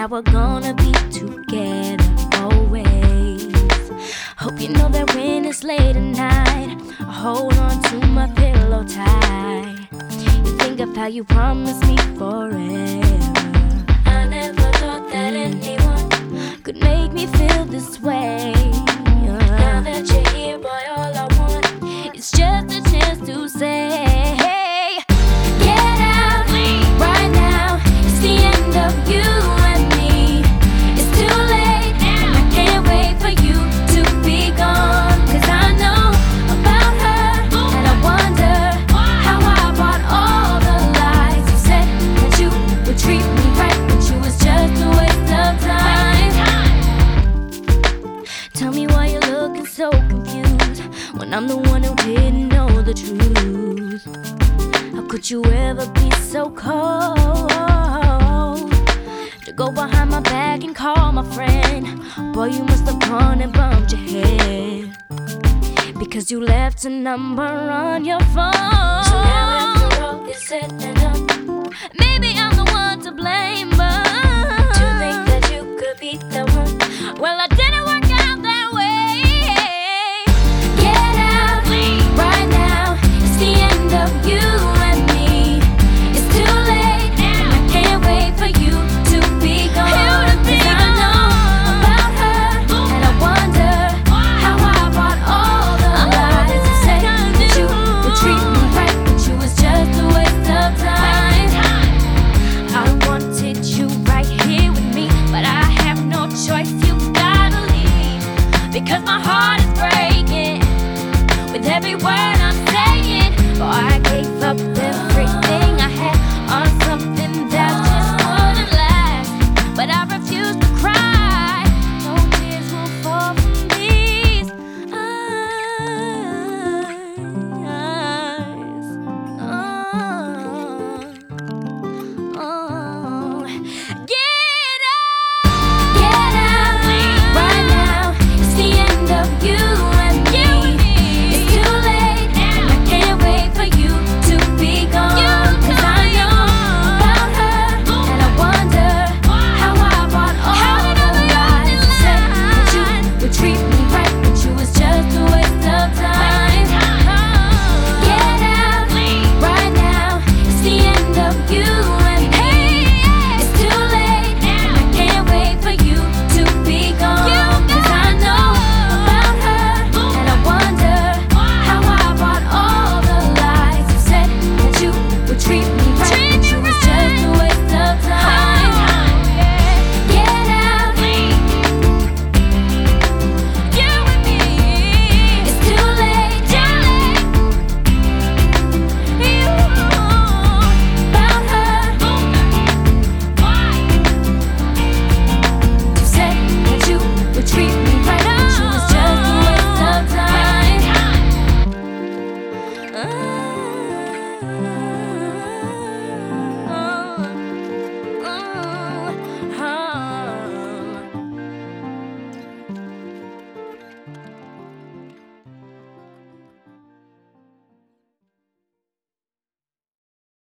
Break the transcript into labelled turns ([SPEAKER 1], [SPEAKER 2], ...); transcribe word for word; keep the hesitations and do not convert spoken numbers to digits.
[SPEAKER 1] that we're gonna be together always. Hope you know that when it's late at night, I hold on to my pillow tight. You think of how you promised me forever. I never thought that anyone could make me feel this way. Now that you're here, boy, all I want is just a chance to say, hey, get out right now. It's the end of you and me. It's too late and I can't wait for you to be gone. Cause I know about her and I wonder how I bought all the lies you said that you would treat me right, but you was just a waste of time. Tell me why you're looking so confused when I'm the one who didn't know the truth. How could you ever be so cold to go behind my back and call my friend? Boy, you must have gone and bumped your head because you left a number on your phone. So now